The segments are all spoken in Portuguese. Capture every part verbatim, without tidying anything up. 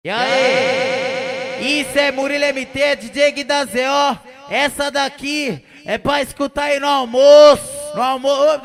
E aí? Isso é Murilo M T, D J Gui da Z O. Essa daqui é pra escutar aí no almoço. No almoço.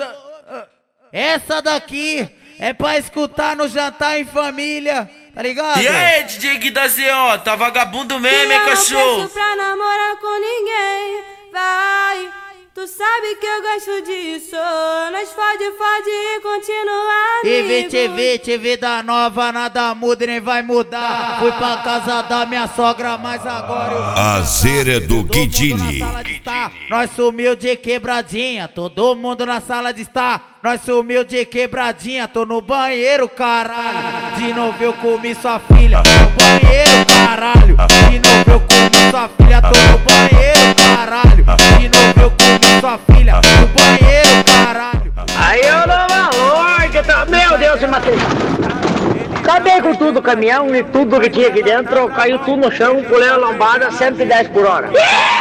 Essa daqui é pra escutar no jantar em família. Tá ligado? E aí, D J Gui da Z O, tá vagabundo mesmo, hein, cachorro? Eu não peço pra namorar com ninguém, vai. Tu sabe que eu gosto disso. Nós fode, fode e continua amigo. E vê, te vê, te vê da nova, nada muda e nem vai mudar. Fui pra casa da minha sogra, mas agora eu... A zera do Guidini. Nós sumiu de quebradinha, todo mundo na sala de estar. Nós sumiu de quebradinha, tô no banheiro, caralho. De novo eu comi sua filha, no banheiro, caralho. De novo eu comi sua filha, tô no banheiro, caralho. De novo eu comi sua filha, no banheiro, caralho. Aí eu dou valor, que tá... Meu Deus, Matheus. Acabei com tudo, o caminhão e tudo que tinha aqui dentro, caiu tudo no chão, pulei a lombada, cento e dez por hora.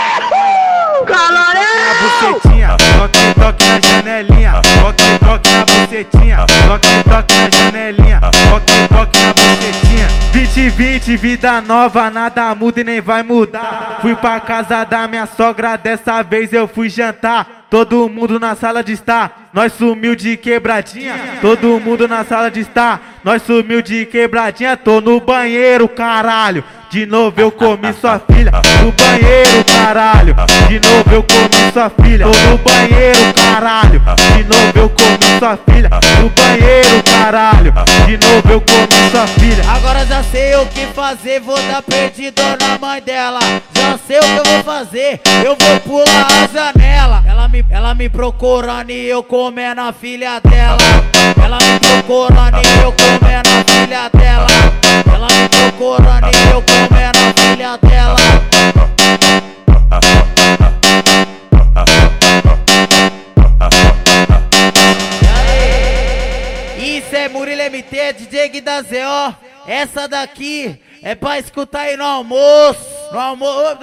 Calorão! Bucetinha, toque, toque na janelinha, toque, toque na bucetinha, toque, toque na janelinha, toque, toque na bucetinha. Vinte, vinte, vida nova, nada muda e nem vai mudar. Fui pra casa da minha sogra, dessa vez eu fui jantar. Todo mundo na sala de estar, nós sumiu de quebradinha. Todo mundo na sala de estar, nós sumiu de quebradinha. Tô no banheiro, caralho. De novo eu comi sua filha, no banheiro, caralho. De novo eu comi sua filha, tô no banheiro, caralho. De novo eu comi sua filha, no banheiro, caralho. De novo eu comi sua filha. Agora já sei o que fazer, vou dar perdido na mãe dela. Já sei o que eu vou fazer, eu vou pular a janela. Ela me, ela me procurando e eu comendo a filha dela. Ela me procurando e eu comendo a filha dela. Ela me procurando e eu comendo a filha dela. E aí? Isso é Murilo M T, D J Gui da Z O. Essa daqui é pra escutar aí no almoço. No almoço.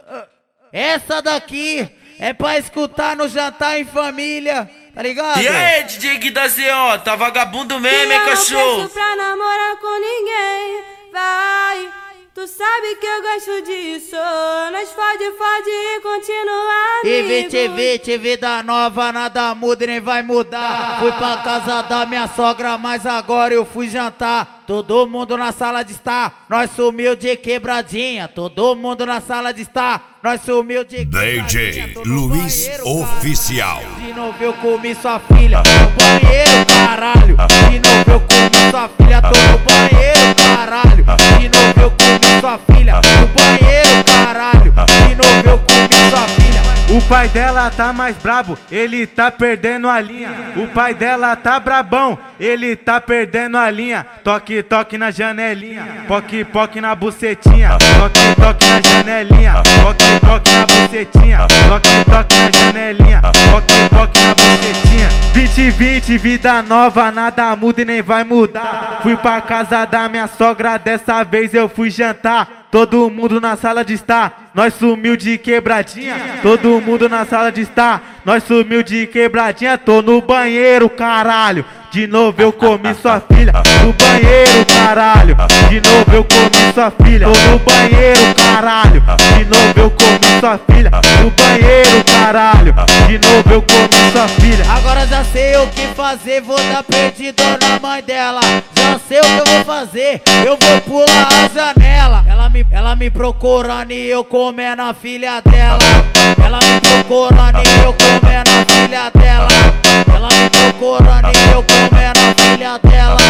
Essa daqui é pra escutar no jantar em família. Tá ligado? E aí, D J Gui da Z O, tá vagabundo mesmo, hein, Eu não cachorro? peço pra namorar com ninguém, vai. Tu sabe que eu gosto disso. Nós fode, fode e continua E amigo. vê, te vê, te vê da nova, nada muda e nem vai mudar. Fui pra casa da minha sogra, mas agora eu fui jantar. Todo mundo na sala de estar, nós sumiu de quebradinha. Todo mundo na sala de estar, nós sumiu de quebradinha. D J Luiz Oficial. De novo eu comi sua filha, no banheiro, caralho. De novo eu comi sua filha, tô no banheiro, caralho. De novo eu comi sua filha, no banheiro, caralho. De novo eu comi sua filha. O pai dela tá mais brabo, ele tá perdendo a linha. O pai dela tá brabão, ele tá perdendo a linha. Toque, toque na janelinha, poque, poque na bucetinha. Toque, toque na janelinha, poque, poque na bucetinha. Toque, toque na janelinha, poque, poque na bucetinha. Vinte, vinte, vida nova, nada muda e nem vai mudar. Fui pra casa da minha sogra, dessa vez eu fui jantar. Todo mundo na sala de estar, nós sumiu de quebradinha. Todo mundo na sala de estar, nós sumiu de quebradinha. Tô no banheiro, caralho. De novo eu comi sua filha, no banheiro, caralho. De novo eu comi sua filha, tô no banheiro, caralho. De novo eu comi sua filha, no banheiro, caralho. De novo eu comi sua filha. Agora já sei o que fazer, vou dar perdido na mãe dela. Já sei o que eu vou fazer, eu vou pular a janela. Ela me, ela me procurando e eu comendo a filha dela. Ela me procurando e eu comendo a filha dela. Ela me procurando e eu comendo a filha dela.